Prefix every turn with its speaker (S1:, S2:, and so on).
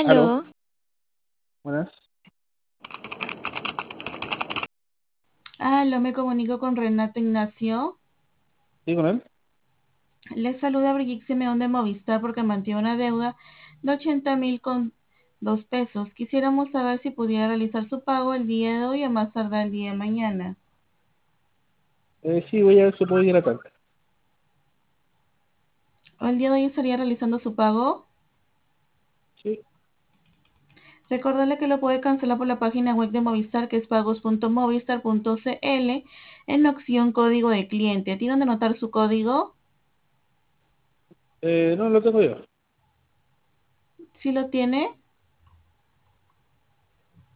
S1: Aló,
S2: Aló,
S1: buenas.
S2: aló, me comunico con Renato Ignacio.
S1: ¿Sí con él?
S2: Les saluda Brigitte Simeón de Movistar porque mantiene una deuda de 80.000 con 2 pesos. Quisiéramos saber si pudiera realizar su pago el día de hoy o más tardar el día de mañana.
S1: Sí, voy a ver si puedo ir a la tarde.
S2: ¿O el día de hoy estaría realizando su pago?
S1: Sí,
S2: Recordarle que lo puede cancelar por la página web de Movistar, que es pagos.movistar.cl, en la opción código de cliente. ¿Tiene donde anotar su código?
S1: no lo tengo yo.
S2: ¿Sí lo tiene?